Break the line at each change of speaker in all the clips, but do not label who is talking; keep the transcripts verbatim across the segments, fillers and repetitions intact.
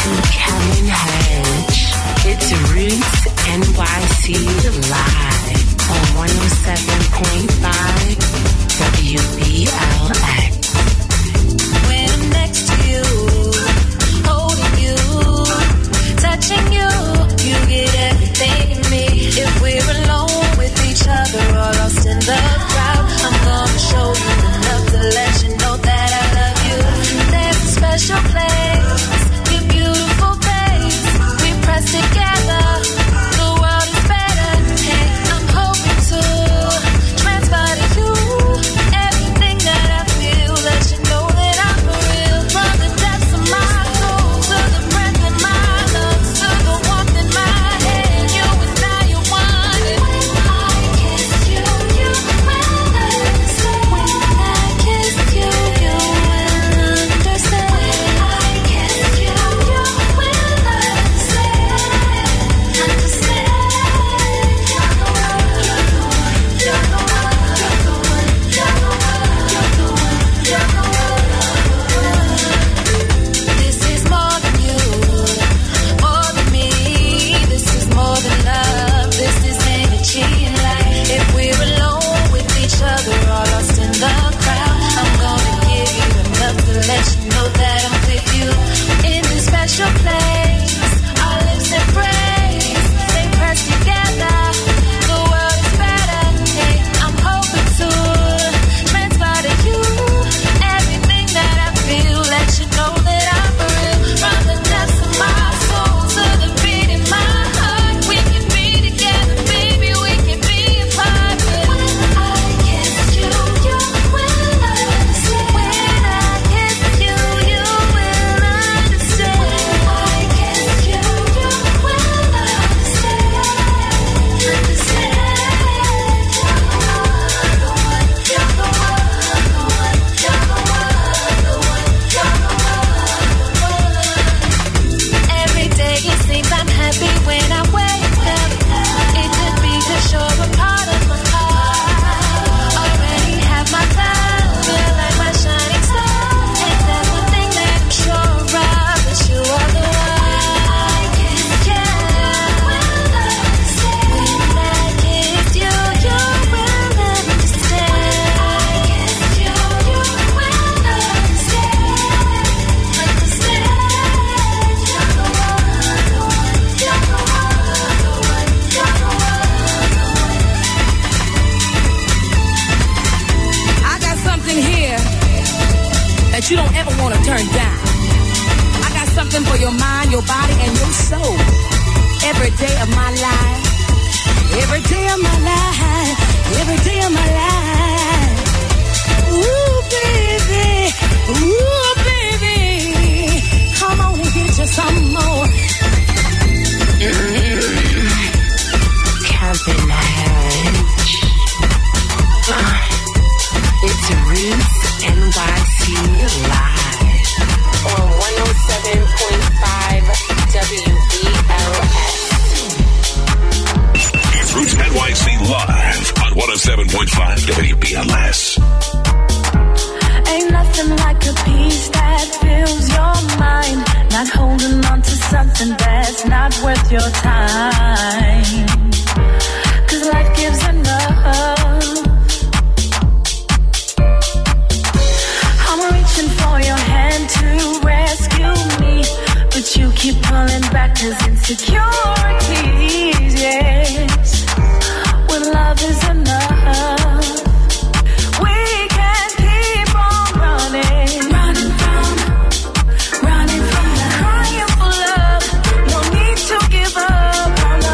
Calvin Hedge. It's Roots N Y C live on one oh seven point five W B L X.
When I'm next to you, holding you, touching you, you get everything in me. If we're alone with each other or lost in the crowd, I'm gonna show you enough to let you know that I love you. There's a special place, your beautiful face, we press together, the world is better. Hey, I'm hoping to transfer to you everything that I feel, let you know that I'm for real. From the depths of my soul to the breath in my lungs, to the warmth in my hand, you and I, you want it. When I kiss you, you will understand. When I kiss you, you will understand. When I kiss you, you will understand. Understand. You're the one, you're the one, you're the one, you're the one, you're the one, you're the one. This is more than you, more than me. This is more than love. This is energy and light. If we're alone with each other or lost in the crowd, I'm gonna give you enough to let you know that I'm with you. In this special place, our lips embrace, they press together, the world is better. Hey, I'm hoping to transfer to you everything that I feel, let you know that I'm for real. From the depths of my soul to the beat in my heart, we can be together, baby, we can be apart. When I kiss you, you will understand. When I kiss you, you will understand. When I kiss you, you will understand. Understand. You're the one, you're the one, the one, you're the one, the one, you're the one. Every day it seems I'm happy when I wake up. It could be 'cause you're a part of my heart. Already have my time, feel like my shining star. And that's one thing that I'm sure of, that you are the one. Yeah. When I kiss you, you will understand. Kiss you, you will understand. Understand. You're the one, the one, you're the one, the one, you're the one, the one.
I got something here that you don't ever want to turn down. I got something for your mind, your body, and your soul. Every day of my life, every day of my life, every day of my life. Ooh, baby, ooh, baby, come on and get you some more.
Calvin Hedge. Uh, it's Roots N Y C live on one oh seven point five W B L S.
It's Roots N Y C live on one oh seven point five W B L S.
Ain't nothing like a peace that fills your mind. Not holding on to something that's not worth your time. 'Cause life gives enough. I'm reaching for your hand to rescue me, but you keep pulling back 'cause insecurities, yes. When love is enough, we can keep on running. Running from, running from the crying for love. No need to give up on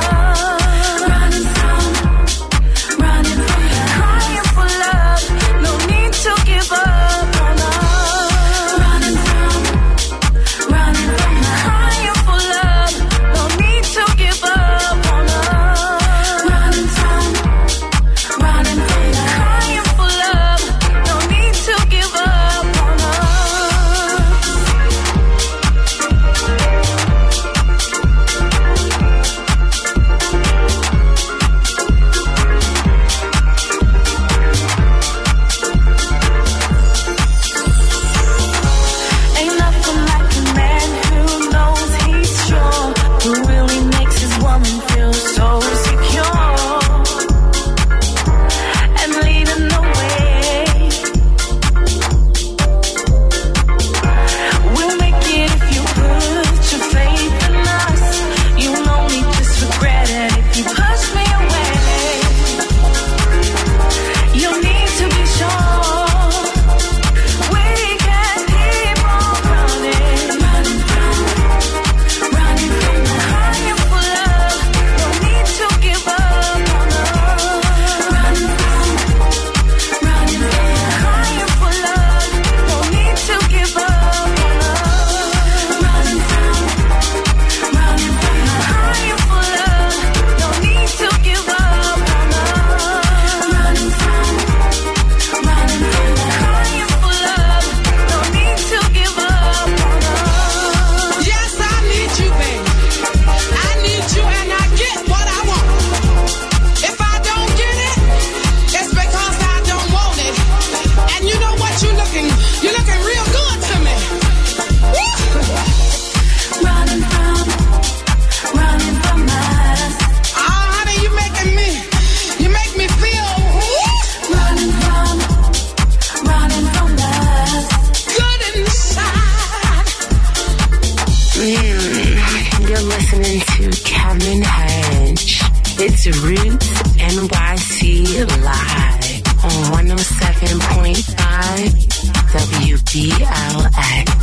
It's Roots N Y C live on one oh seven point five W B L X.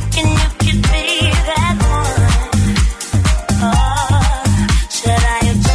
Should I have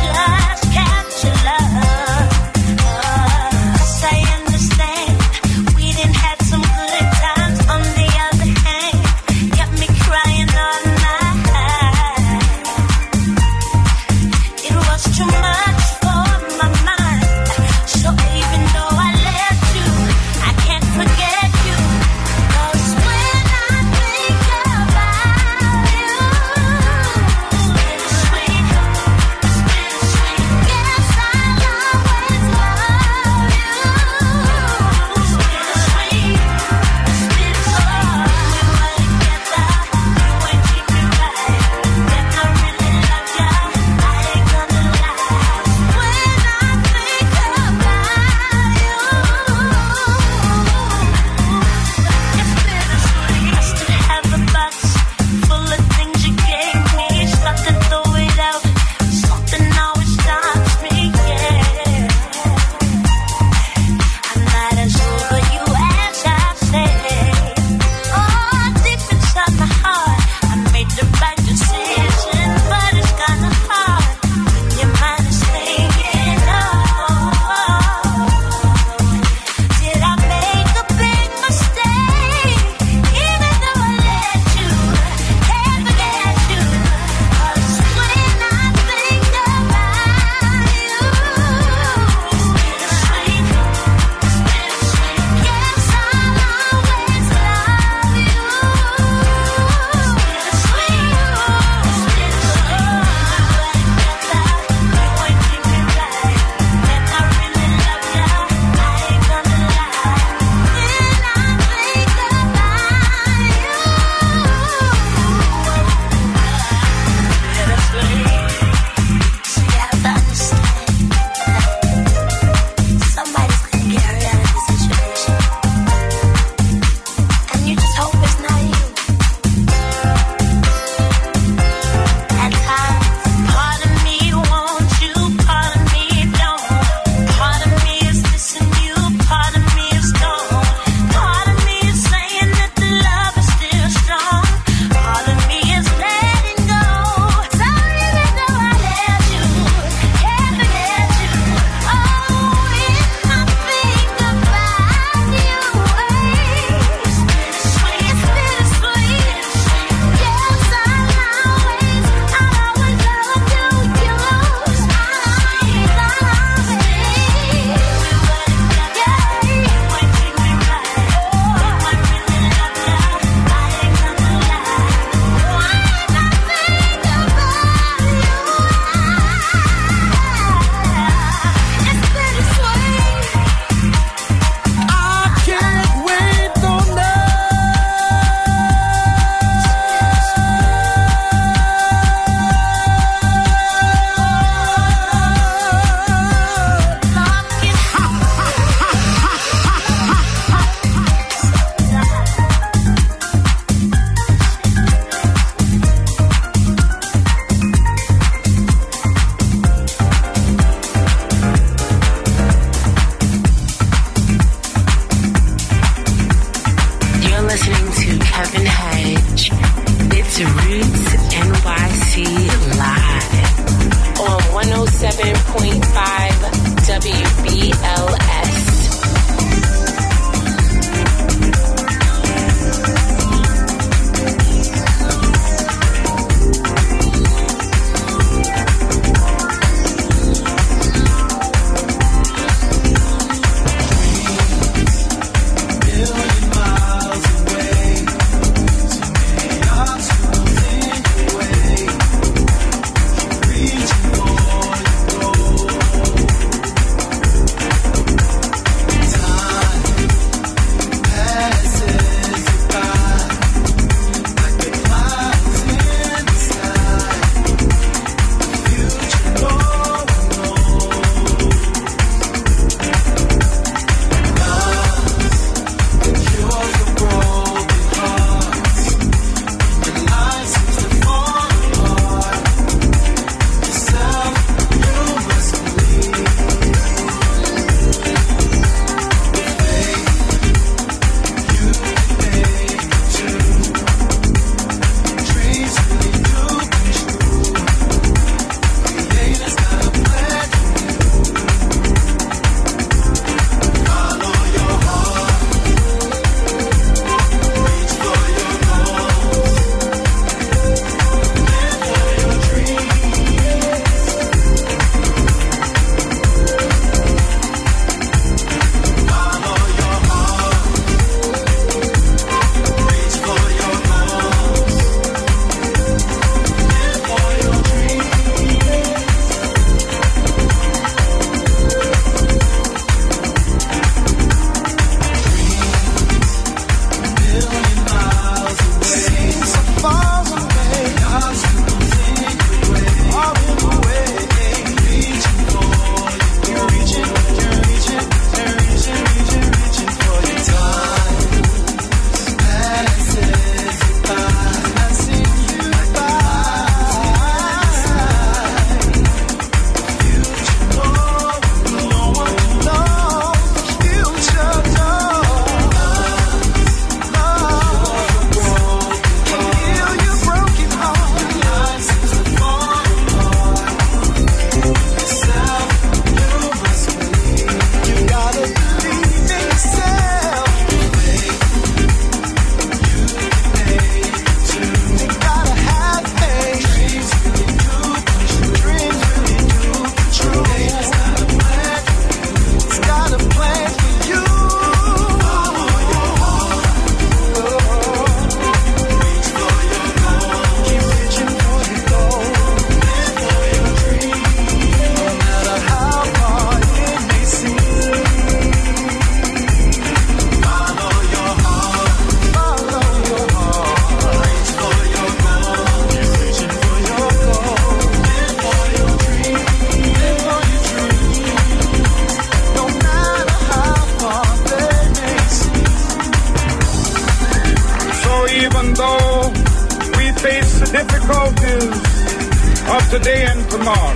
today and tomorrow.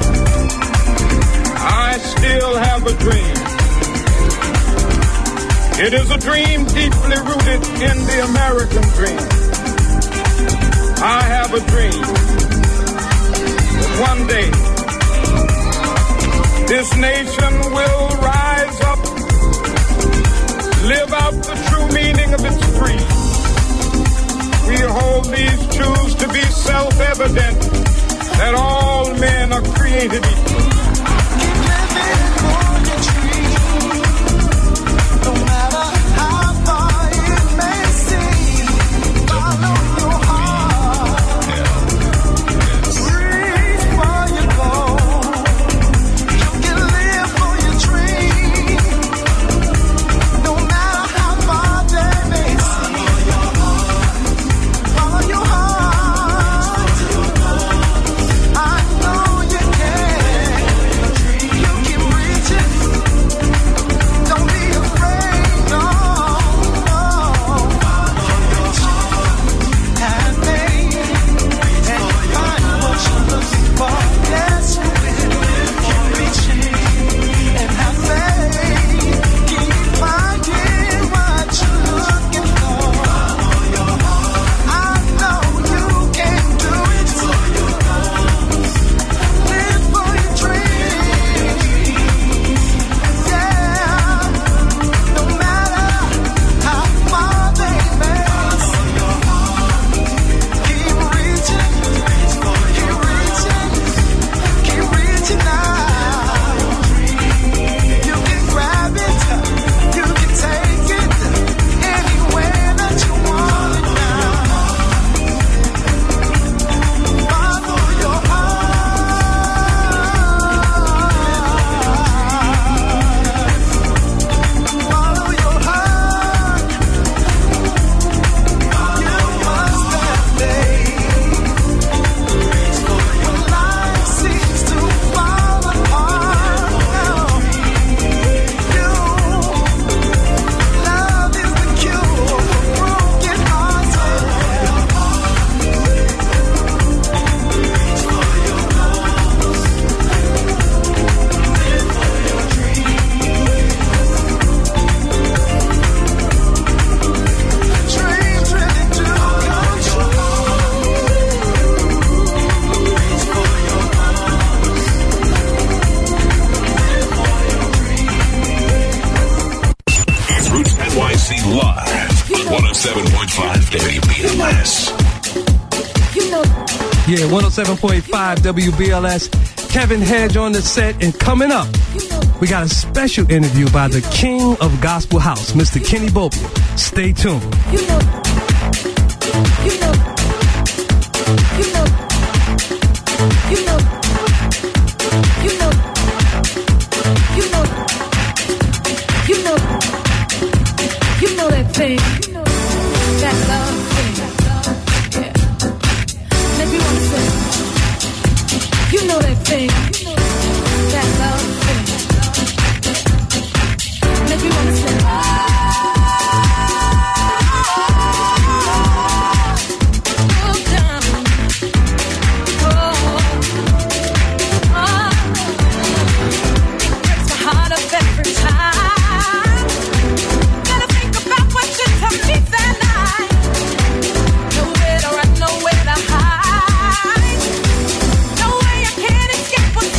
I still have a dream. It is a dream deeply rooted in the American dream. I have a dream that one day this nation will rise up, live out the true meaning of its creed. We hold these truths to be self-evident, that all men are created equal.
Keep living for your dream, no matter how far it may seem. Follow your heart, reach for your goal. You can live for your dream, no matter how far they may seem. Follow your heart, I know you can. You keep reaching, don't be afraid, no, no. Have faith and find what you're looking for. Yes, you will. Keep reaching and have faith. Keep finding what you're looking for. I know you can do it. Live for your dream. Yeah, no matter how far they may seem. Keep reaching, keep reaching, keep reaching now. You can grab it, you can take it anywhere that you want it now. Follow your heart. Follow your heart. You must have faith. When life seems to fall apart, you love is the cure for broken hearts. Dreams really do come true.
It's Roots N Y C Live on one oh seven point five W B L S.
You know,
Yeah, one oh seven point five W B L S. Kevin Hedge on the set, and coming up, we got a special interview by the king of gospel house, Mister Kenny Bopia. Stay tuned.
you know, you know, you know, you know, you know, you know, you know, you know that thing, that love thing, yeah. Make me wanna say, you know that thing, that love thing. Make me wanna say, oh, darling, oh, oh, it breaks my heart up every time. Gotta think about what you told me that night. Nowhere to run, nowhere to hide. No way I can escape what's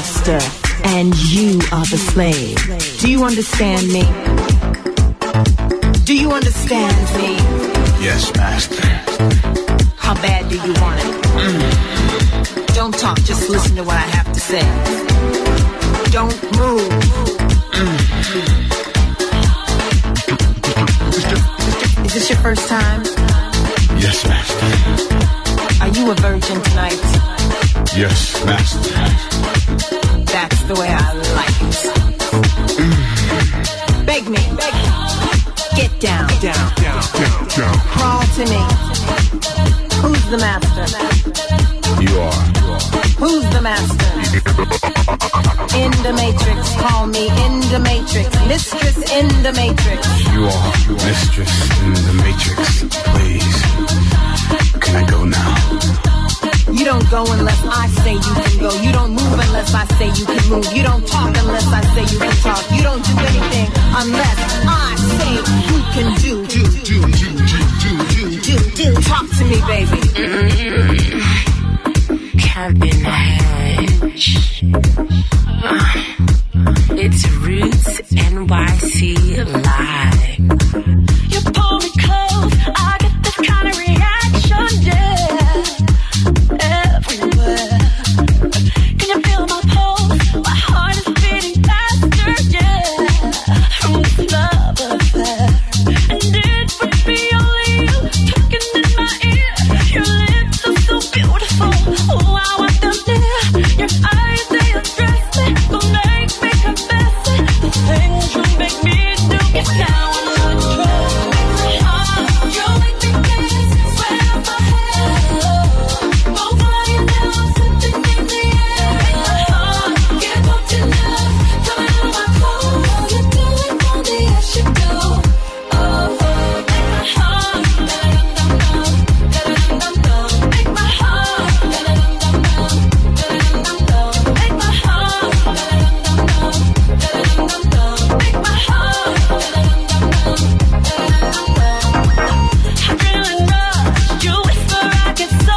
master and you are the slave. Do you understand me? Do you understand me?
Yes, master.
How bad do you want it? Mm. Don't talk, just listen to what I have to say. Don't move. Mm. Is this your first time?
Yes, master.
Are you a virgin tonight?
Yes, master.
That's the way I like it. Mm. Beg me, beg me. Get down, down, down, down, down. Crawl to me. Who's the master?
You are.
Who's the master? In the matrix, call me in the matrix. Mistress in the matrix.
You are mistress in the matrix. Please, can I go now?
You don't go unless I say you can go. You don't move unless I say you can move. You don't talk unless I say you can talk. You don't do anything unless I say you can do. Do, do, do, do, do, do, do. Talk to me, baby.
Kevin Hedge. It's Roots N Y C Live.
You pull me close, I get this kind of reaction, yeah. Everywhere. Can you feel my pulse? My heart is beating faster, yeah. From this love affair. And it would be only you talking in my ear. Your lips are so beautiful. Oh, I want them near. Your eyes, they undress me. Don't make me confess it. The things you make me do get down on control. You make me dance, sweat on my head. Both lying down, something in the air. Get up enough, coming out of my clothes. You're doing all the I should do. Oh, oh, make my heart da-dum-dum-dum, da-dum-dum-dum. Make my heart da-dum-dum-dum, da-dum-dum-dum. Make my heart da-dum-dum-dum, da-dum-dum-dum. Make my heart da-dum-dum-dum, da-dum-dum-dum. Adrenaline rush, you whisper, I get so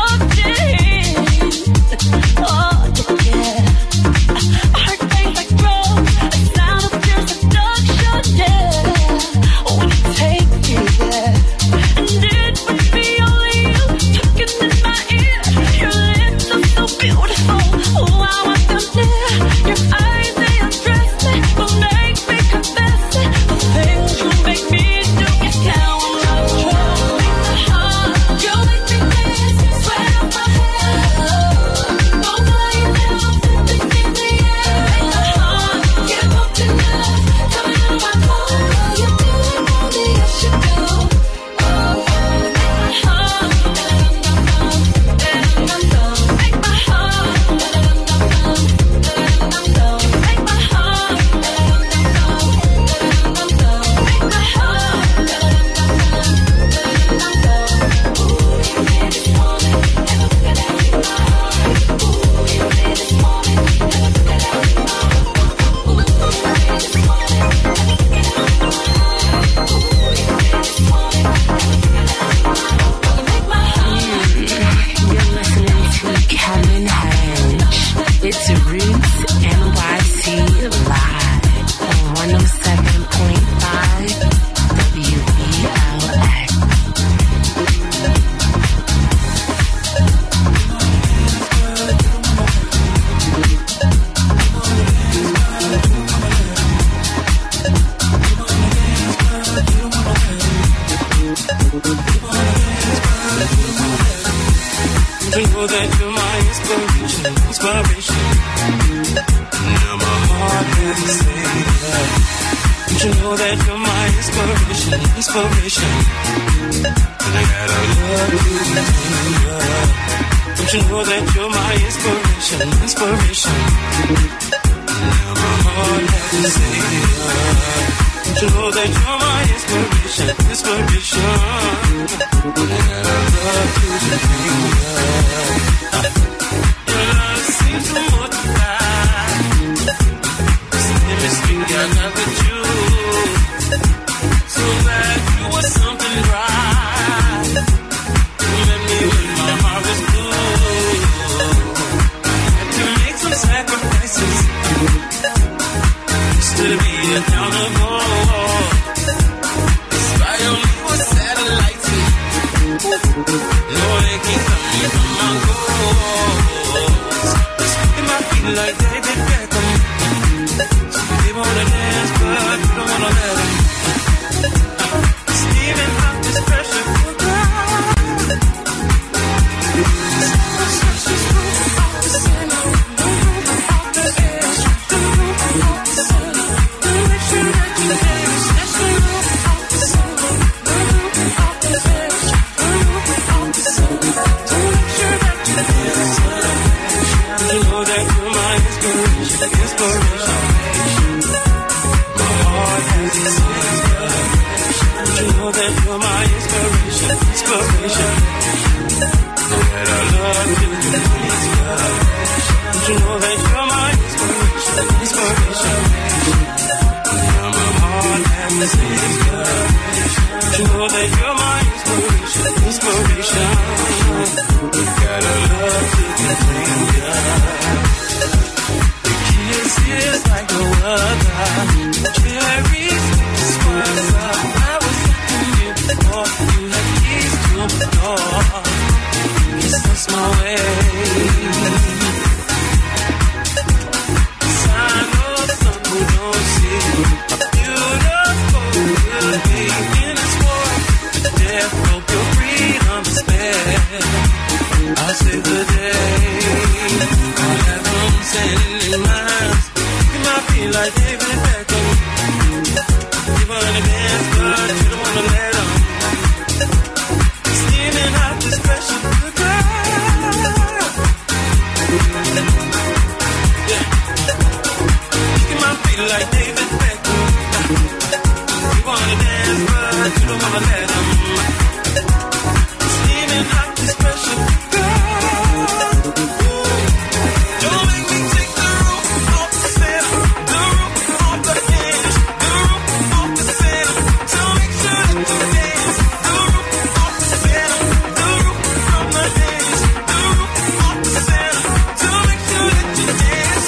deep. Oh, yeah. My heart beats like drums, a sound of pure seduction, yeah. When you take me there, and it would be only you talking in my ear. Your lips are so beautiful, oh, I want them near. Your eyes, they undress me, will make me confess it. The things you make me do get down on control. Make my heart, you make me dance, sweat on my head. Both lying down, something in the air. Make my heart get pumped enough, coming out of my clothes. You're doing all the I should do. Oh, oh, make my heart da-dum-dum-dum, da-dum-dum-dum. Make my heart da-dum-dum-dum, da-dum-dum-dum. Make my heart da-dum-dum-dum, da-dum-dum-dum. Make my heart da-dum-dum-dum, da-dum-dum-dum. Ooh, you made this morning, never forget that you are. Ooh, you made this morning, never forget that you are. Ooh, you made this morning, never forget that you are. Ooh, you made this morning, never forget that you are. Make my heart.
You're listening to Kevin Hedge. It's Roots N Y C Live on one oh seven point five W B L X.
To know that you're my inspiration, inspiration. Now my heart has to say that. Don't you know that you're my inspiration, inspiration. And I gotta love you, yeah. Don't you know that you're my inspiration, inspiration. Now my heart has to say that. Don't you know that you're my inspiration, inspiration. And I gotta love you, yeah. Your love seems to multiply. It's the chemistry I got with you. So glad you were something right. You met me when my heart was blue. I had to make some sacrifices. inspiration. That I love you, inspiration. Don't you know that you're my inspiration, inspiration. Now my heart has to say it's good. Don't you know that you're my inspiration, inspiration. You gotta love to be the kiss is like no other. Cherries, smiles up. I was looking you before you had keys to the door. Guess that's my way. Sign of some who don't see. Beautiful will be in its world. Death, hope your freedom is spare. I'll save the day. I'll have them sending minds. You might be like David Beckham. You wanna dance, but you don't wanna let them. Steaming out this special good girl. Yeah. You might be like David Beckham. You wanna dance, but you don't wanna let them. Steaming out this special good girl. Don't make me take the roof off the center, the roof off the hinge, the roof off the center. So make sure that you dance. The roof off the center, the roof from the hinge, the roof off the center. So make sure that you dance.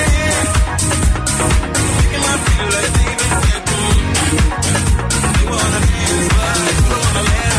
Making my feel like David Beckham. You wanna dance, but you don't wanna let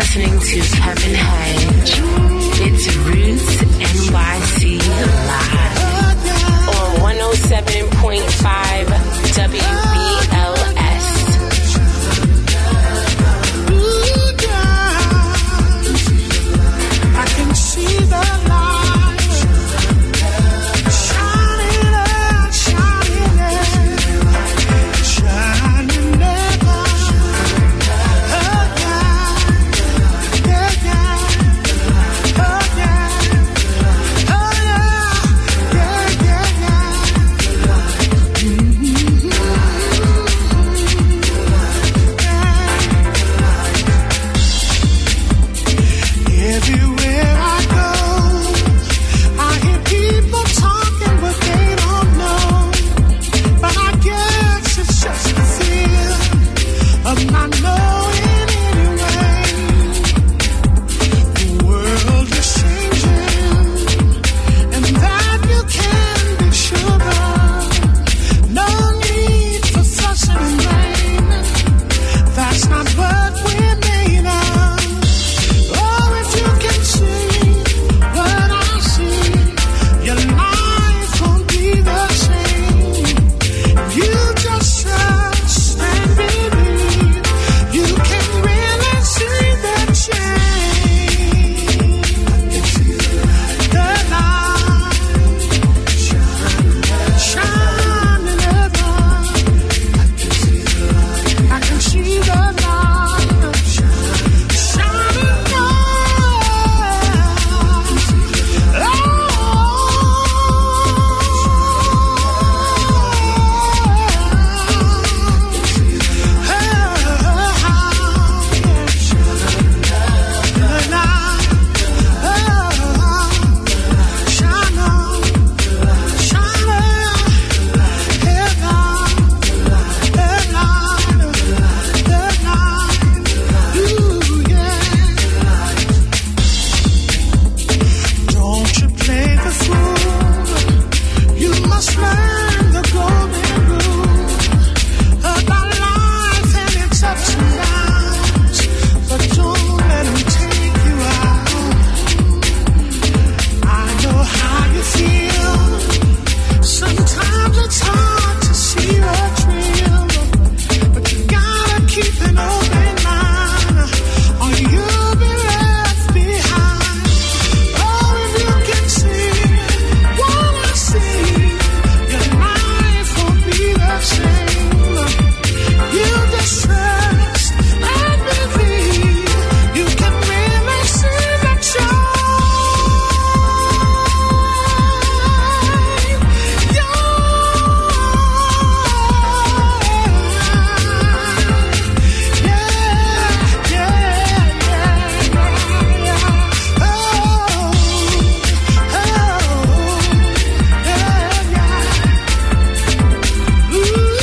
listening to Kevin Hedge. It's Roots N Y C Live on one oh seven point five W B L S.
I can see the light shining up, shining up, shining up. Oh yeah, yeah, yeah. Oh yeah, oh yeah, yeah, yeah, yeah. Mm-hmm. Yeah. Everywhere I go, I hear people talking what they don't know. But I guess it's just the fear of not knowing anyway. The world is changing, and that you can be sure of. No need for fussing and blaming. That's not what we're made of. Oh, if you can see what I see, your life won't be the same. You just trust and believe. You can really see the change. The light shining ever. I can see the light shining bright. Don't you play the fool. You must learn the golden rule about life and its ups and downs. But don't let them take you out. I know how you feel. Sometimes it's hard to see what's real. But you gotta keep an open mind, or you'll be left behind. Oh, if you can see what I see, your life won't be the same. You just trust and believe. You can really see the change. Yeah, yeah, yeah, yeah. Oh, oh, yeah, yeah.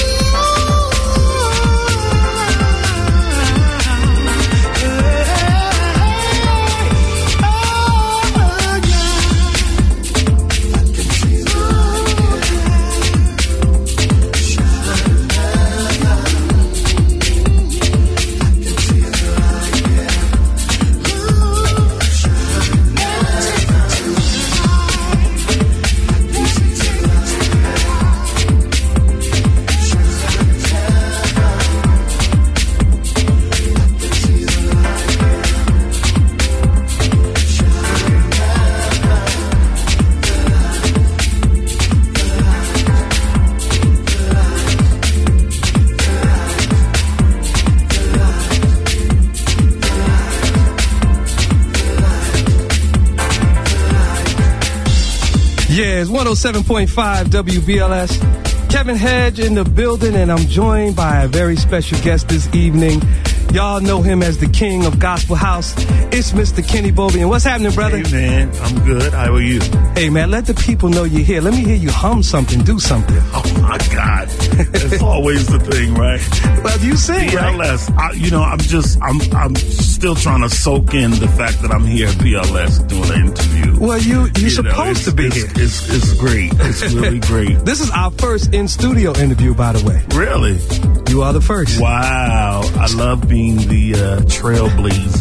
Yeah, it's one oh seven point five W B L S. Kevin Hedge in the building, and I'm joined by a very special guest this evening. Y'all know him as the king of Gospel House. It's Mister Kenny Bobian. What's happening, brother?
Hey, man. I'm good. How are you?
Hey, man, let the people know you're here. Let me hear you hum something, do something.
Oh, my God. It's always the thing, right?
Well, you sing,
B L S.
right?
I, you know, I'm just, I'm I'm still trying to soak in the fact that I'm here at B L S doing an interview.
Well, you, you're
you
supposed
know,
to be
it's,
here.
It's, it's great. It's really great.
This is our first in-studio interview, by the way.
Really?
You are the first.
Wow. I love being the uh, trailblazer.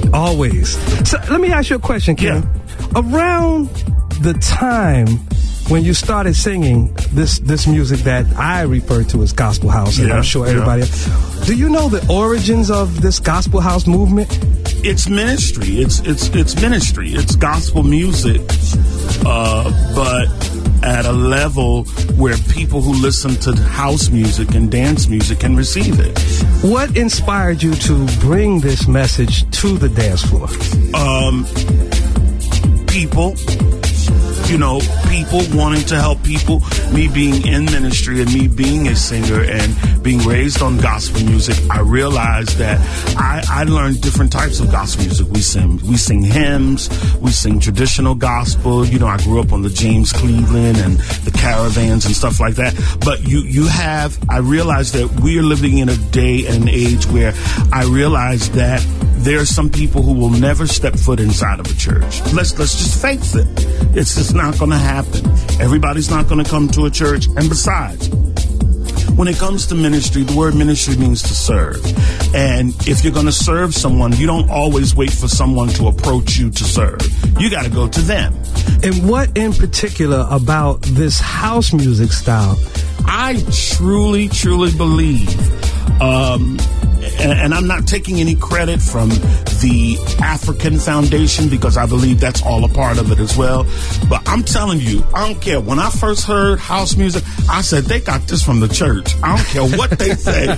Always. So let me ask you a question, Ken.
Yeah.
Around the time when you started singing this this music that I refer to as gospel house, and
Yeah,
I'm sure everybody
yeah.
else, do you know the origins of this gospel house movement?
It's ministry. It's it's it's ministry. It's gospel music, uh, but at a level where people who listen to house music and dance music can receive it.
What inspired you to bring this message to the dance floor?
Um, people. You know, people wanting to help people, me being in ministry and me being a singer and being raised on gospel music, I realized that I, I learned different types of gospel music. We sing, we sing hymns, we sing traditional gospel. You know, I grew up on the James Cleveland and the Caravans and stuff like that. But you, you have, I realized that we are living in a day and an age where I realized that there are some people who will never step foot inside of a church. Let's let's just face it. It's just not going to happen. Everybody's not going to come to a church. And besides, when it comes to ministry, the word ministry means to serve. And if you're going to serve someone, you don't always wait for someone to approach you to serve. You got to go to them.
And what in particular about this house music style?
I truly, truly believe, um, and, and I'm not taking any credit from the African Foundation because I believe that's all a part of it as well. But I'm telling you, I don't care. When I first heard house music, I said, they got this from the church. I don't care what they say.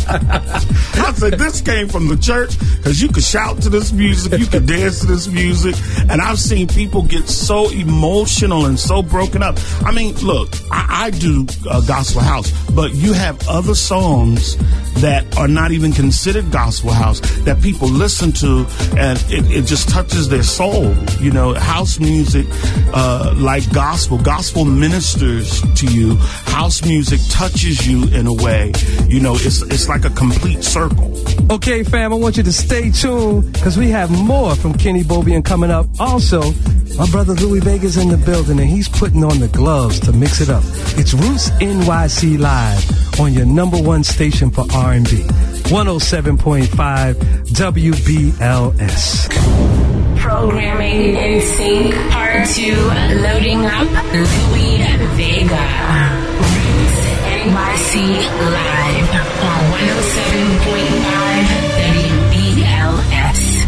I said, this came from the church because you could shout to this music, you could dance to this music. And I've seen people get so emotional and so broken up. I mean, look, I, I do uh, gospel house, but you have other songs that are not even considered gospel house that people listen to, and it, it just touches their soul. You know, house music, uh, like gospel, gospel ministers to you. House music touches you in a way. You know, it's it's like a complete circle.
Okay, fam, I want you to stay tuned because we have more from Kenny Bobian coming up. Also, my brother Louis Vega's in the building, and he's putting on the gloves to mix it up. It's Roots N Y C Live on your number one station for R and B, one oh seven point five W B L S.
Programming in sync, part two, loading up Louis Vega. Roots N Y C Live on one oh seven point five W B L S.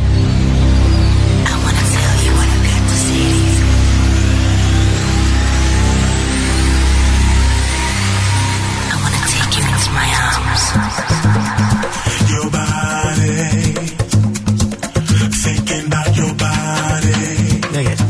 I want to tell you what I've got to say to you. I want to take you into my arms.
Your body, thinking about your body.
Dig it.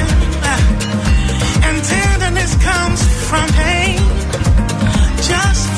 Just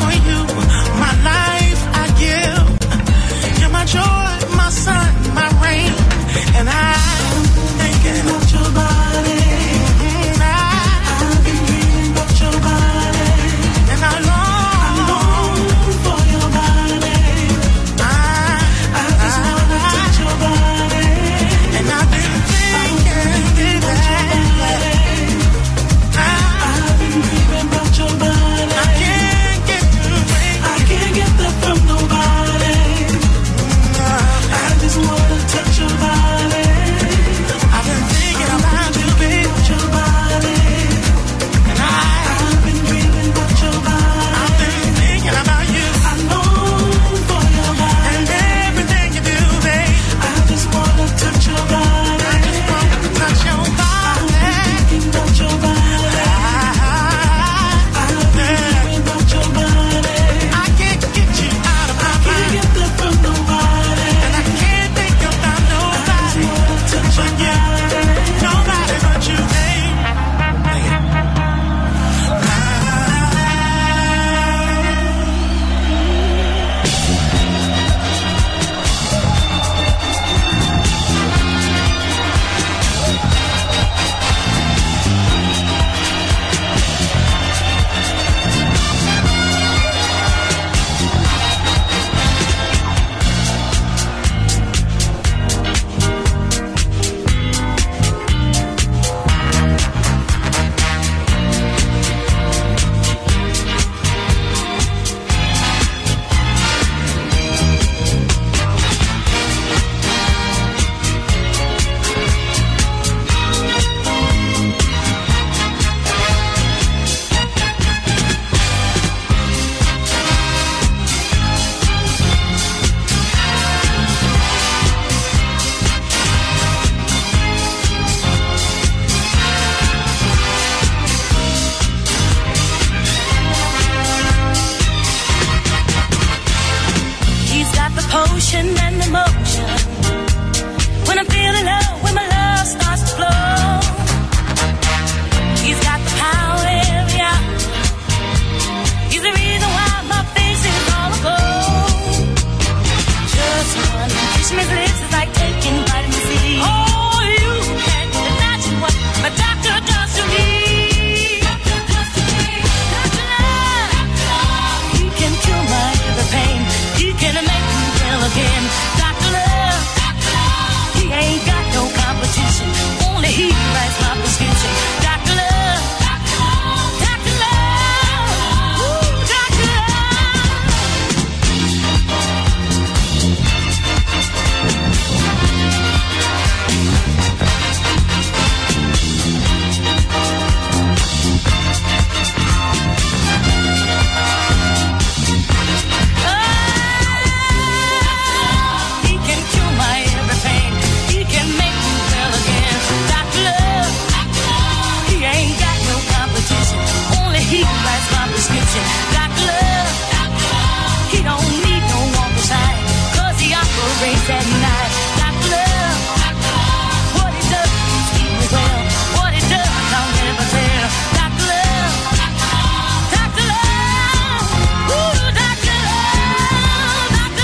passion and emotion. When I'm feeling low, when my love starts to flow, he's got the power every hour. He's the reason why my face is all aglow. Just one kiss from his lips is like taking vitamin C. Oh, you can't imagine what my doctor does to me. Doctor Love, he can cure my every pain. He can make me well again. Doctor Love, he ain't got no competition. Only he writes my prescription. Doctor Love, Doctor Love, ooh, Doctor he can cure my every pain. He can make me well again. Doctor Love, he ain't got no competition. Only he writes my prescription. Doctor Love, he don't need no one beside, 'cause he operates at night. Doctor Love, what he does keeps me well. What he does I'll never tell. Doctor Love, Doctor Love, ooh, Doctor Love, Doctor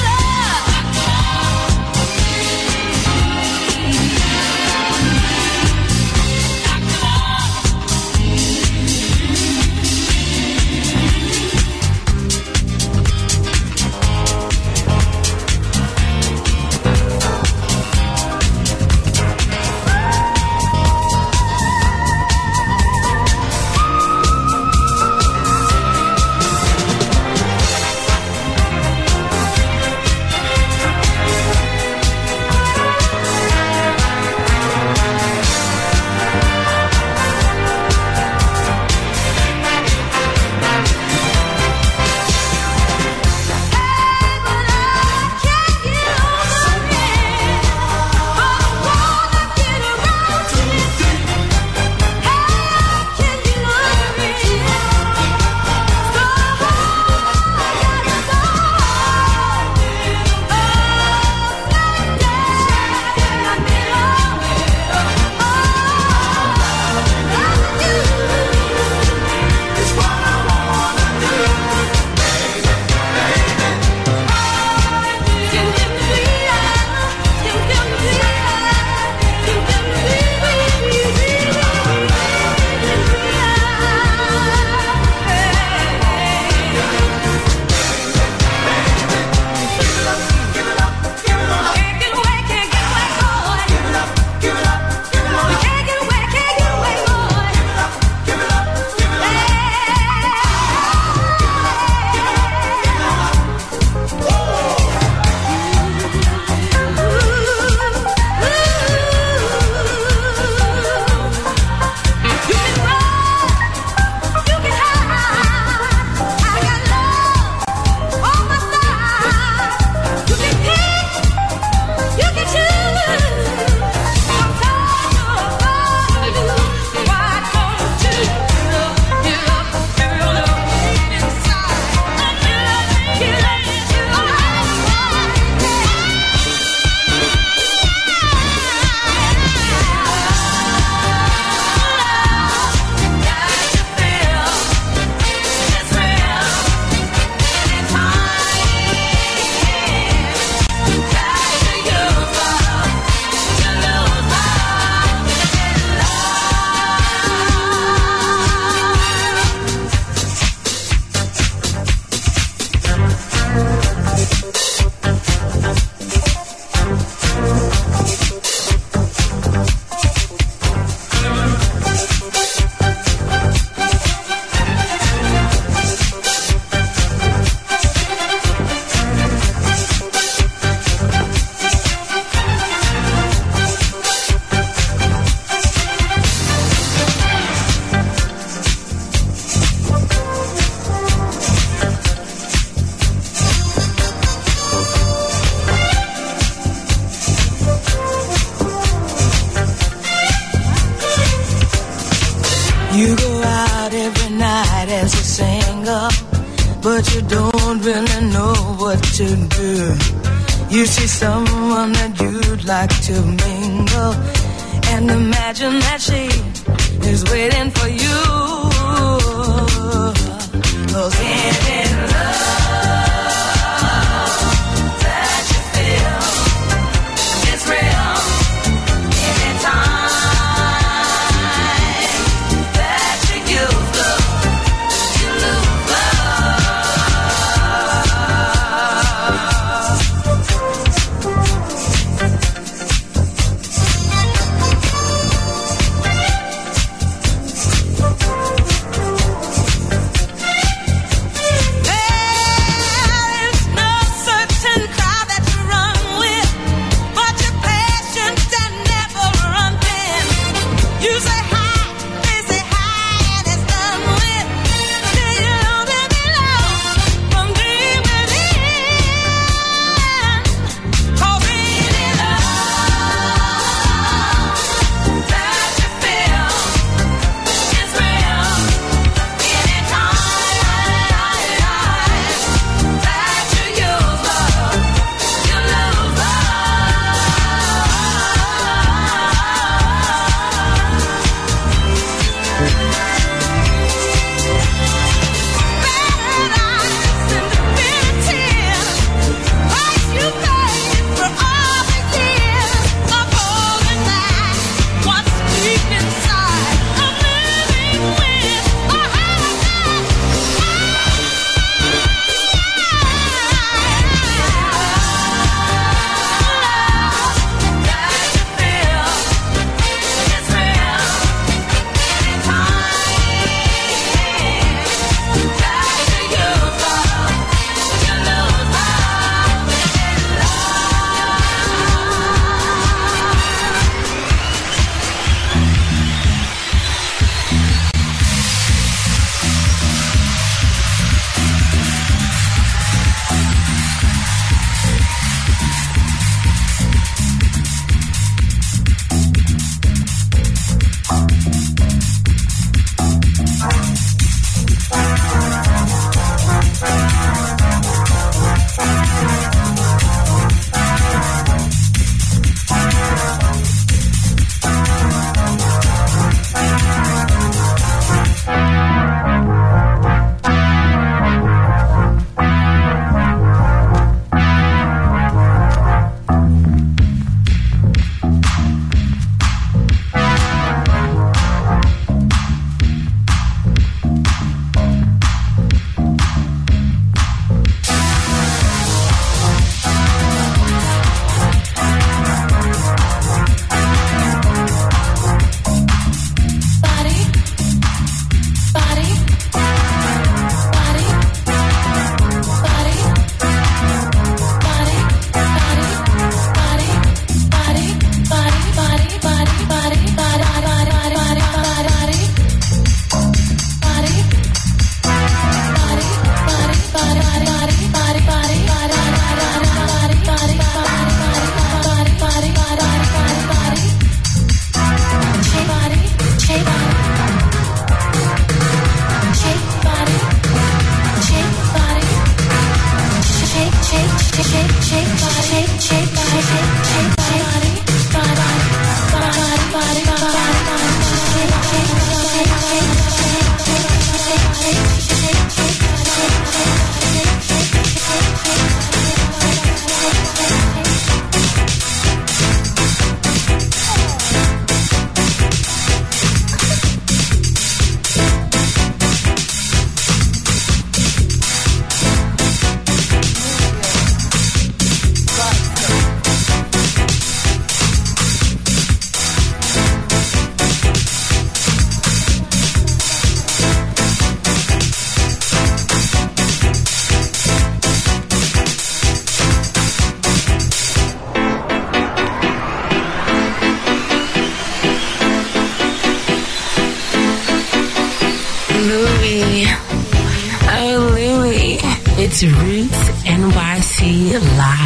You go out every night as a singer, but you don't really know what to do. You see someone that you'd like to mingle, and imagine that she is waiting for you. 'Cause any love that you feel, it's real. Anytime that you use love, you lose
It's Roots N Y C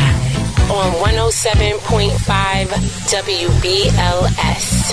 live on one oh seven point five W B L S.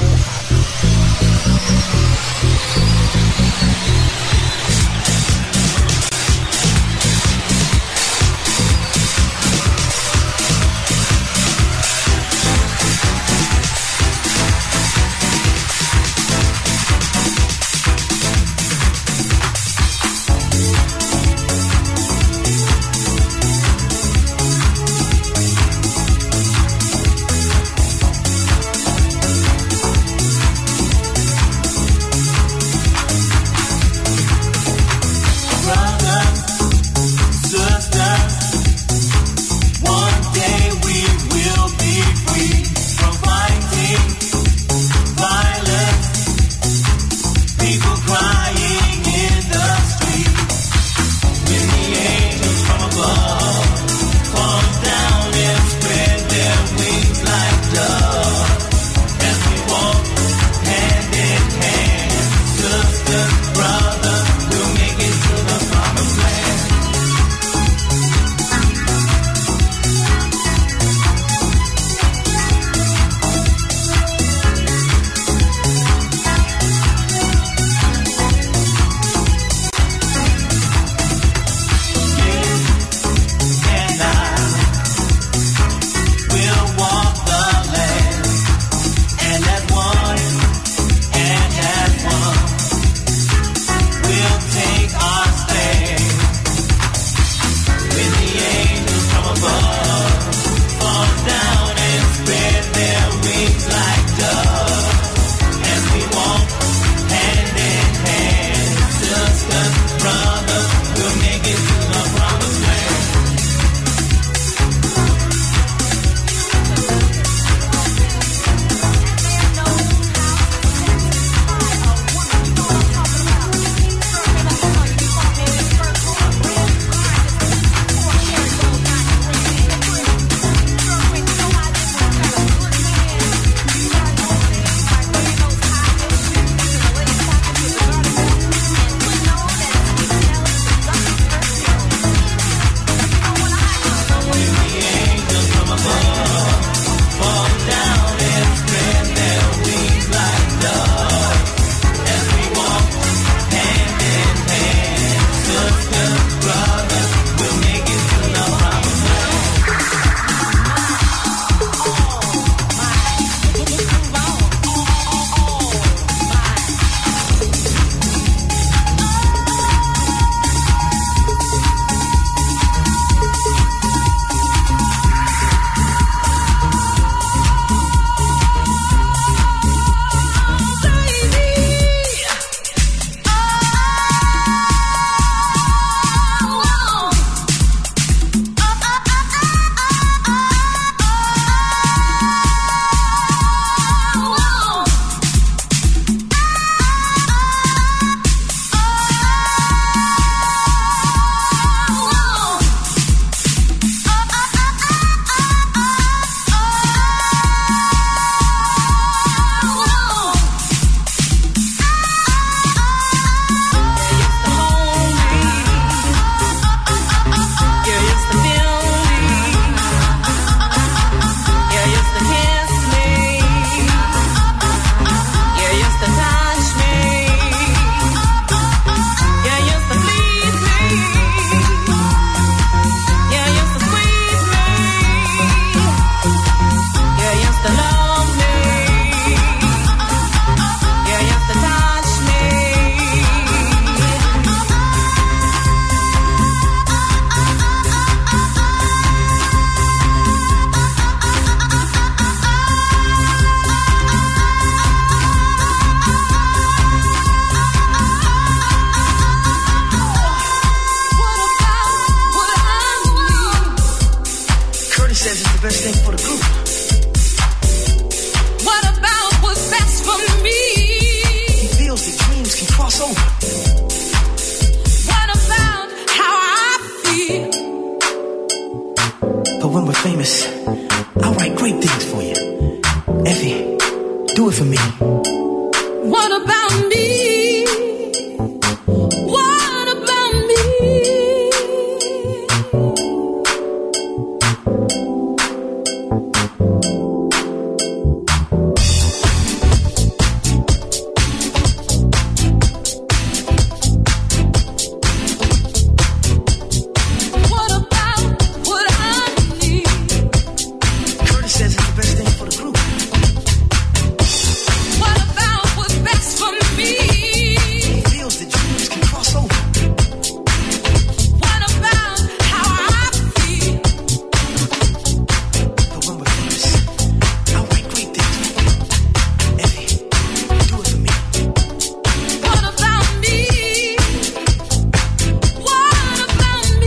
when we're famous, I'll write great things for you. Effie, do it for me.
What about me? What about me? What about what I need?
Curtis says it's the best thing for the group.
What about what's best for me?
He feels that dreams can cross over.
What about how I feel?
But when we're famous, I'll write great things for you. Effie, do it for me.
What about me? What about me?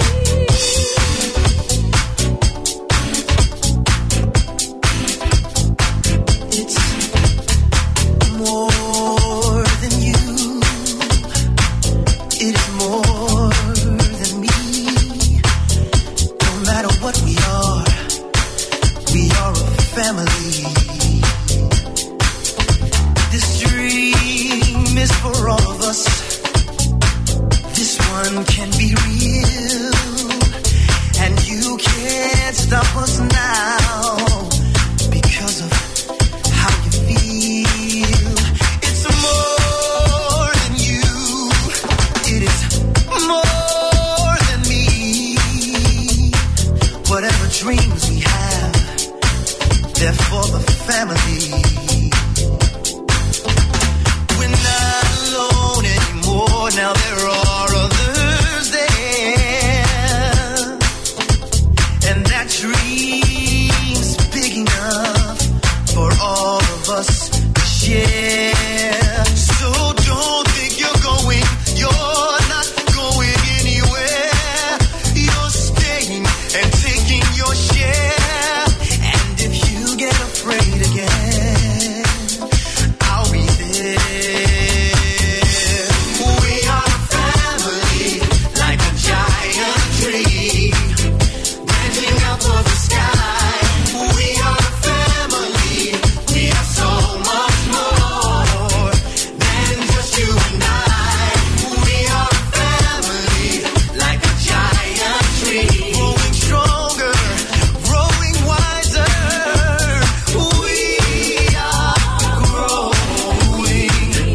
It's more than you. It is more than me. No matter what we are, we are a family. This dream is for all of us. This one can be real. And you can't stop us now because of how you feel. It's more than you. It is more than me. Whatever dreams we have, they're for the family. We're not alone anymore. Now there are others there. And that dream's big enough for all of us to share. So don't think you're going, you're not going anywhere. You're staying and taking your share. And if you get afraid again, I'll be there. We are a family, like a giant tree, branching out for the sky. We are a family, we are so much more than just you and I. We are a family, like a giant tree, growing stronger, growing wiser. We are growing.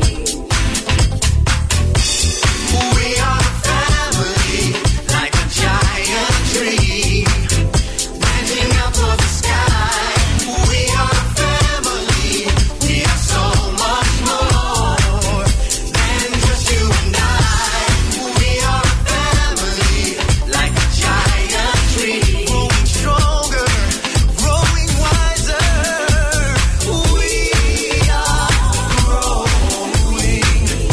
We are a family, like a giant tree, branching out for the sky. We are a family, we are so much more than just you and I. We are a family, like a giant tree, growing stronger, growing wiser. We are growing.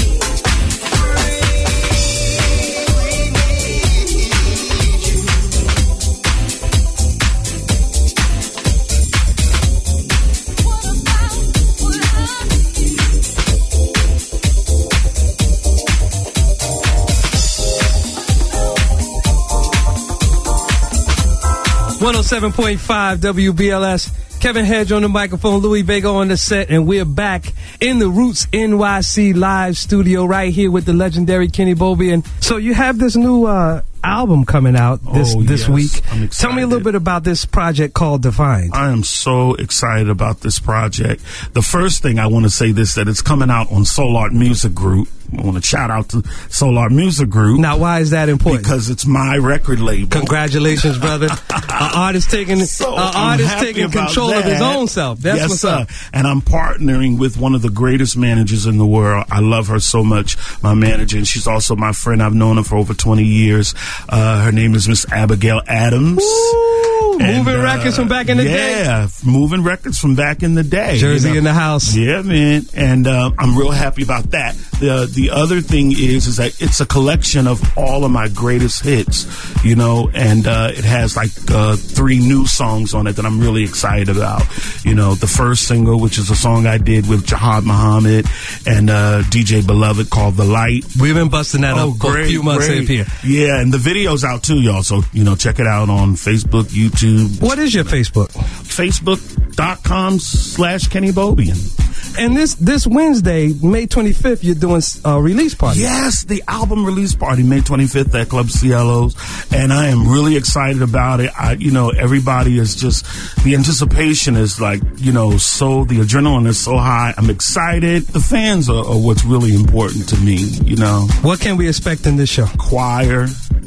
one oh seven point five W B L S. Kevin Hedge on the microphone, Louis Vega on the set, and we're back in the Roots N Y C live studio right here with the legendary Kenny Bobby. And so you have this new uh, album coming out this
Oh,
this
yes.
week.
I'm
Tell me a little bit about this project called Defined.
I am so excited about this project. The first thing I want to say this, that it's coming out on Soul Art Music Group. I want to shout out to Soul Art Music Group.
Now, why is that important?
Because it's my record label.
Congratulations, brother. An artist taking,
So
an
I'm
artist
happy
taking
about
control of his
that.
own self. That's
yes,
what's
sir.
up.
And I'm partnering with one of the greatest managers in the world. I love her so much, my manager, and she's also my friend. I've known her for over twenty years. Uh, her name is Miss Abigail Adams.
Ooh,
And,
moving
uh,
records from back in the day.
Yeah, moving records from back in the day.
Jersey
you know?
in the house.
Yeah, man. And uh, I'm real happy about that. the the other thing is is that it's a collection of all of my greatest hits, you know, and uh, it has like uh, three new songs on it that I'm really excited about. You know, the first single, which is a song I did with Jahad Muhammad and uh, D J Beloved, called "The Light."
We've been busting that
oh,
up for
great,
a few months
great.
up here.
Yeah, and the video's out too, y'all. So you know, check it out on Facebook, YouTube.
What is your Facebook?
Facebook.com slash Kenny Bobian.
And this this Wednesday, May twenty-fifth, you're doing a release party.
Yes, the album release party, May twenty-fifth at Club Cielos, and I am really excited about it. I, you know, everybody is just, the anticipation is like, you know, so, the adrenaline is so high. I'm excited. The fans are, are what's really important to me, you know.
What can we expect in this show?
Choir,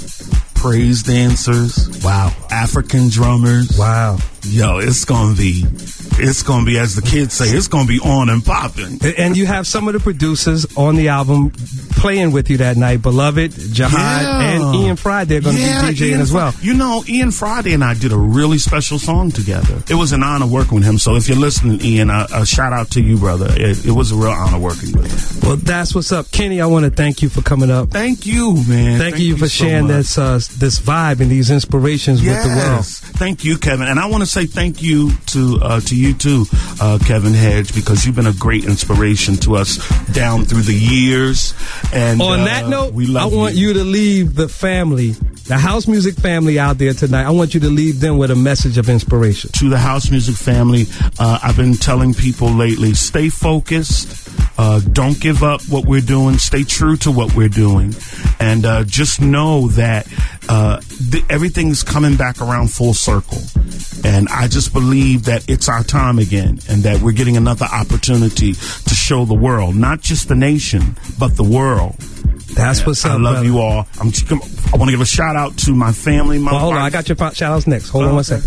praise dancers.
Wow.
African drummers.
Wow.
Yo, it's gonna be, it's gonna be, as the kids say, it's gonna be on and popping.
And you have some of the producers on the album playing with you that night. Beloved, Jahad,
Yeah.
and Ian Friday are going to
Yeah,
be DJing
Ian
as well.
Fri- You know, Ian Friday and I did a really special song together. It was an honor working with him. So if you're listening, Ian, a, a shout out to you, brother. It, it was a real honor working with him.
Well, that's what's up. Kenny, I want to thank you for coming up.
Thank you, man.
Thank, you for
so
sharing
much.
this uh, this vibe and these inspirations
Yes.
with the world.
Thank you, Kevin. And I want to say thank you to uh, to you too, uh, Kevin Hedge, because you've been a great inspiration to us down through the years. And
On
uh,
that note,
we love
I want you. you to leave the family, the house music family out there tonight. I want you to leave them with a message of inspiration.
To the house music family, uh, I've been telling people lately, stay focused. Uh, don't give up what we're doing. Stay true to what we're doing. And uh, just know that uh, th- everything's coming back around full circle. And I just believe that it's our time again, and that we're getting another opportunity to show the world, not just the nation, but the world.
That's
And
what's up,
I love
brother.
you all. I'm just, gonna- I want to give a shout out to my family, my
Well, hold on,
wife.
I got your shout outs next. Hold on
Okay.
one second.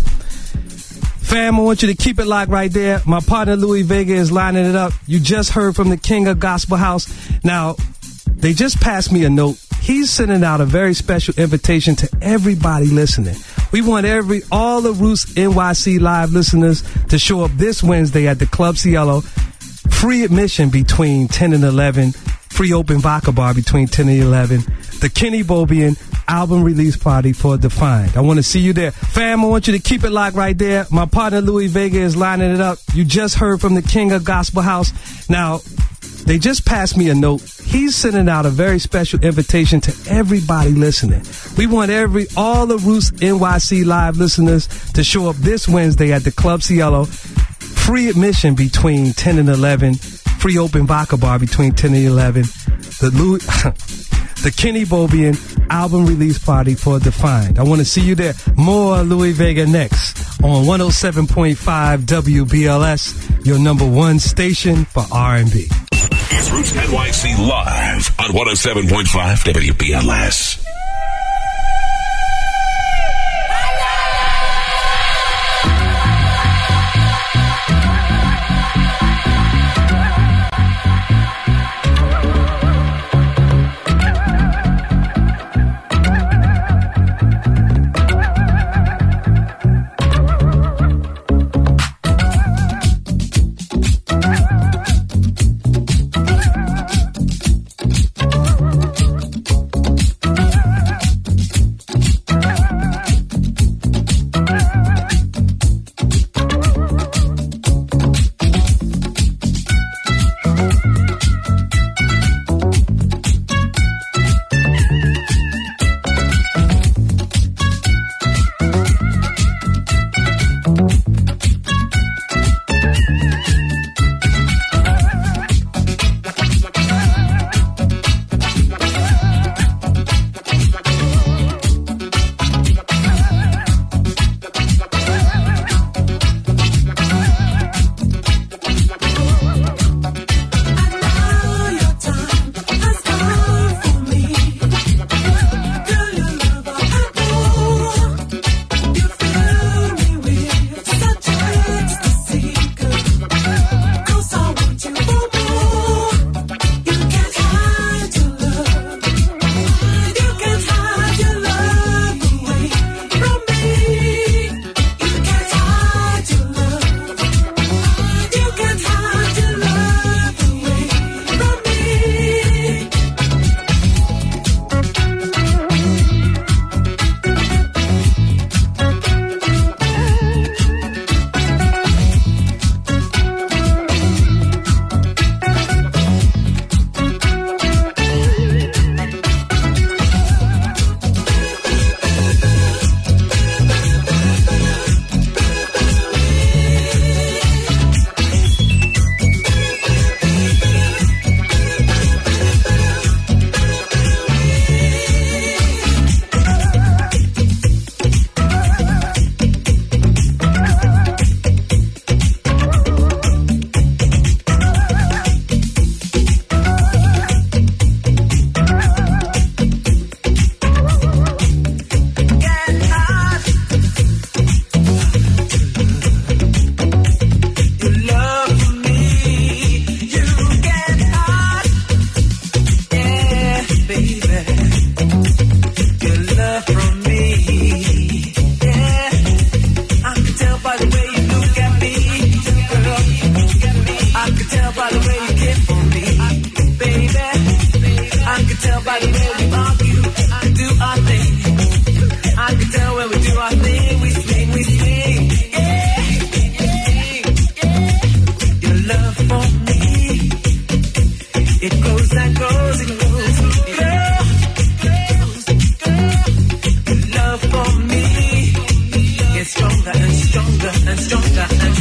Fam, I want you to keep it locked right there. My partner Louis Vega is lining it up. You just heard from the king of Gospel House. Now, they just passed me a note. He's sending out a very special invitation to everybody listening. We want every all the Roots N Y C live listeners to show up this Wednesday at the Club Cielo. Free admission between ten and eleven. Free open vodka bar between ten and eleven. The Kenny Bobian album release party for Defined. I want to see you there. Fam, I want you to keep it locked right there. My partner Louis Vega is lining it up. You just heard from the king of Gospel House. Now, they just passed me a note. He's sending out a very special invitation to everybody listening. We want every all the Roots N Y C live listeners to show up this Wednesday at the Club Cielo. Free admission between ten and eleven. Free open vodka bar between ten and eleven. The Louis, the Kenny Bobian album release party for Defined. I want to see you there. More Louis Vega next on one oh seven point five W B L S, your number one station for R and B.
It's Roots N Y C live on one oh seven point five W B L S.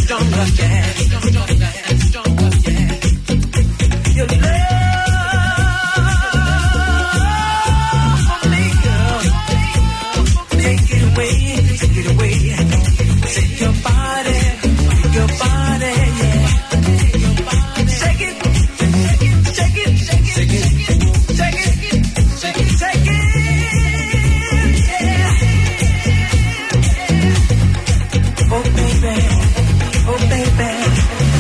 stronger, yeah. Stronger, yeah. Stronger, yeah. Your love for me, girl. Take it away, take it away. Take your body, your body, yeah. Take it, take it, take it, take it, take it, take it, take it, take it, yeah. Oh baby, oh baby.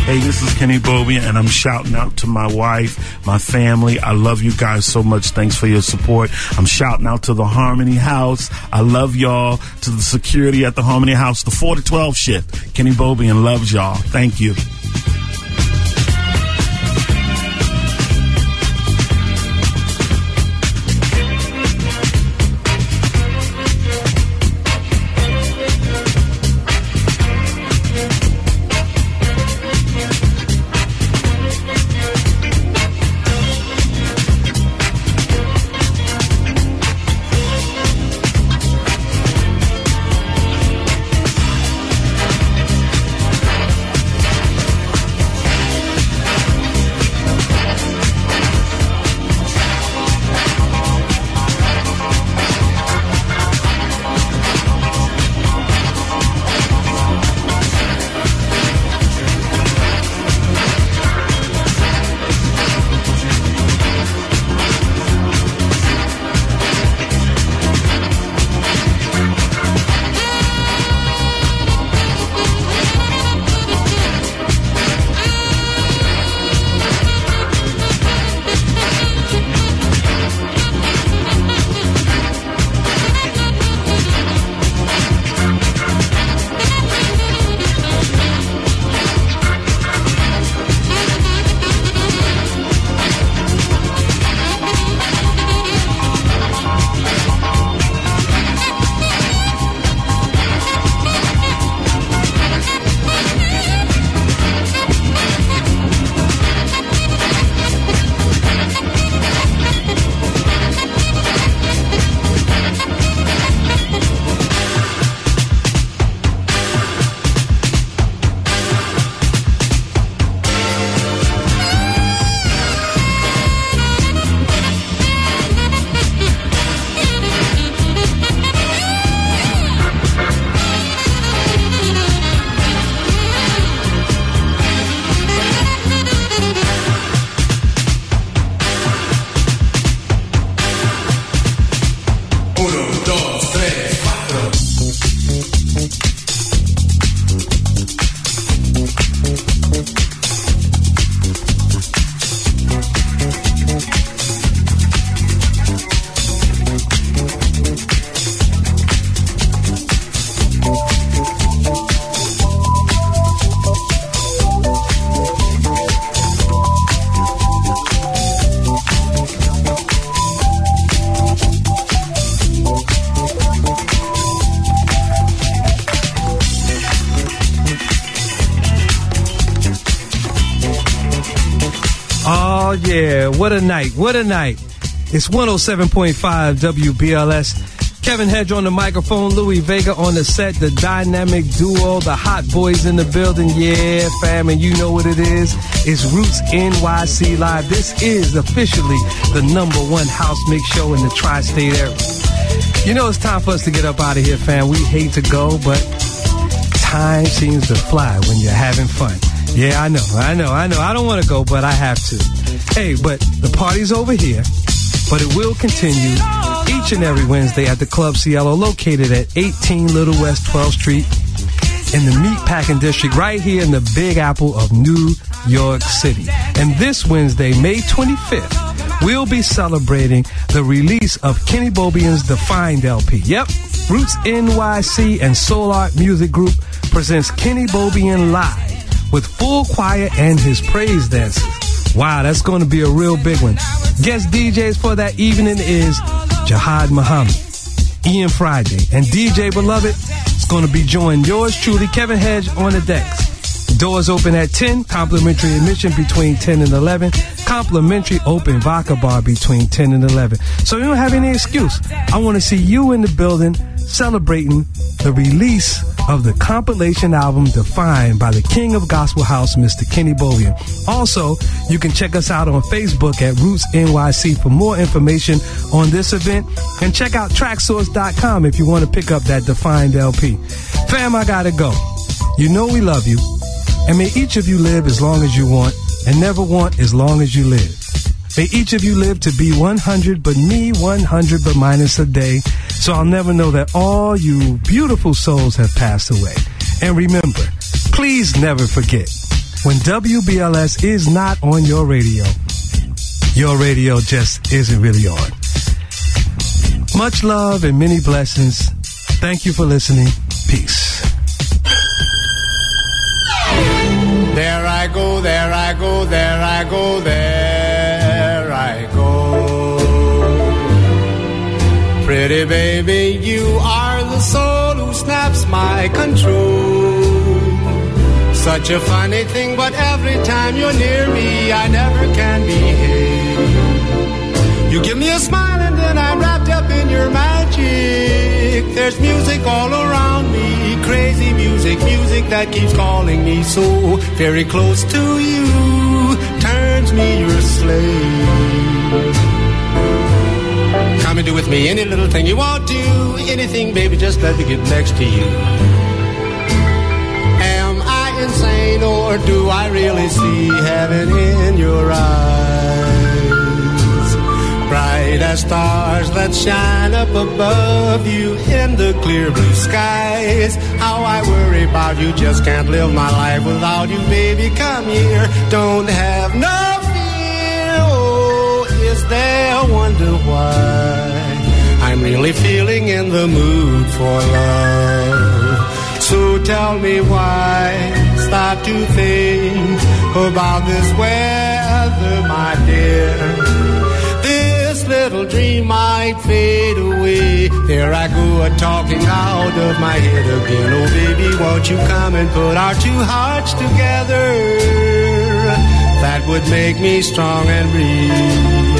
Hey, this is Kenny Bobian, and I'm shouting out to my wife, my family. I love you guys so much. Thanks for your support. I'm shouting out to the Harmony House. I love y'all. To the security at the Harmony House, the four to twelve shift. Kenny Bobian loves y'all. Thank you.
Oh, yeah. What a night. What a night. It's one oh seven point five W B L S. Kevin Hedge on the microphone, Louis Vega on the set, the dynamic duo, the hot boys in the building. Yeah, fam, and you know what it is. It's Roots N Y C Live. This is officially the number one house mix show in the tri-state area. You know it's time for us to get up out of here, fam. We hate to go, but time seems to fly when you're having fun. Yeah, I know, I know, I know. I don't want to go, but I have to. Hey, but the party's over here, but it will continue each and every Wednesday at the Club Cielo, located at eighteen Little West twelfth Street in the Meatpacking District, right here in the Big Apple of New York City. And this Wednesday, May twenty-fifth, we'll be celebrating the release of Kenny Bobian's Defined L P. Yep, Roots N Y C and Soul Art Music Group presents Kenny Bobian Live with full choir and his praise dances. Wow, that's going to be a real big one. Guest D Js for that evening is Jihad Muhammad, Ian Friday, and D J Beloved is going to be joining yours truly, Kevin Hedge, on the decks. Doors open at ten, complimentary admission between ten and eleven, complimentary open vodka bar between ten and eleven. So you don't have any excuse. I want to see you in the building celebrating the release of the compilation album Defined by the King of Gospel House, Mister Kenny Bobian. Also, you can check us out on Facebook at Roots N Y C for more information on this event, and check out track source dot com if you want to pick up that Defined L P. Fam, I gotta go. You know we love you, and may each of you live as long as you want and never want as long as you live. May each of you live to be one hundred, but me one hundred but minus a day, so I'll never know that all you beautiful souls have passed away. And remember, please never forget, When W B L S is not on your radio, your radio just isn't really on. Much love and many blessings. Thank you for listening. Peace.
There I go, there I go, there I go, there I go. Pretty baby, you are the soul who snaps my control. Such a funny thing, but every time you're near me, I never can behave. You give me a smile and then I'm wrapped up in your magic. There's music all around me, crazy music, music that keeps calling me so very close to you, turns me your slave. Come and do with me any little thing you want to, anything, baby, just let me get next to you. Am I insane or do I really see heaven in your eyes? Bright as stars that shine up above you in the clear blue skies. How I worry about you, just can't live my life without you, baby. Come here, don't have no fear. Oh, is there a wonder why I'm really feeling in the mood for love? So tell me why, stop to think about this weather, my dear. This little dream might fade away. There I go, a talking out of my head again. Oh baby, won't you come and put our two hearts together? That would make me strong and breathe.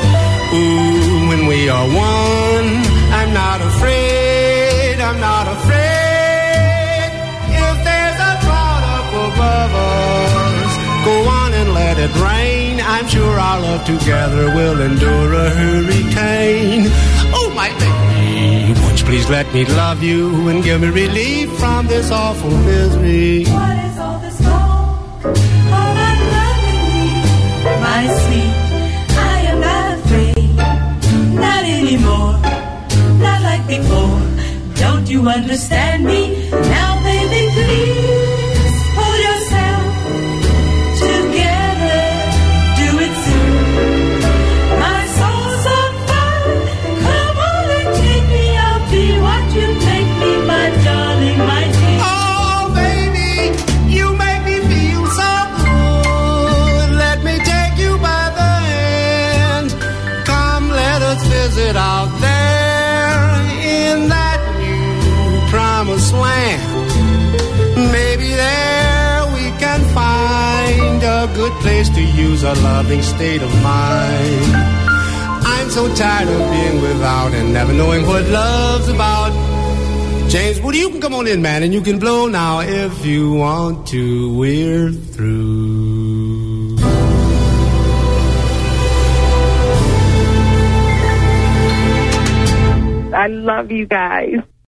Ooh, when we are one, I'm not afraid, I'm not afraid. If there's a cloud up above us, go on and let it rain. I'm sure our love together will endure a hurricane. Oh, my baby, won't you please let me love you and give me relief from this awful misery?
What is all this talk about loving me, my sweet? I am not afraid, not anymore, not like before. Don't you understand me? Now, baby, please hold yourself together. Do it soon. My soul's on fire. Come on and take me. I'll be what you make me, my darling, my dear.
Oh, baby, you make me feel so good. Let me take you by the hand. Come, let us visit out there in that new promised land. Maybe there we can find a good place to use a loving state of mind. I'm so tired of being without and never knowing what love's about. James, well, you can come on in, man, and you can blow now if you want to. We're through.
I love you guys.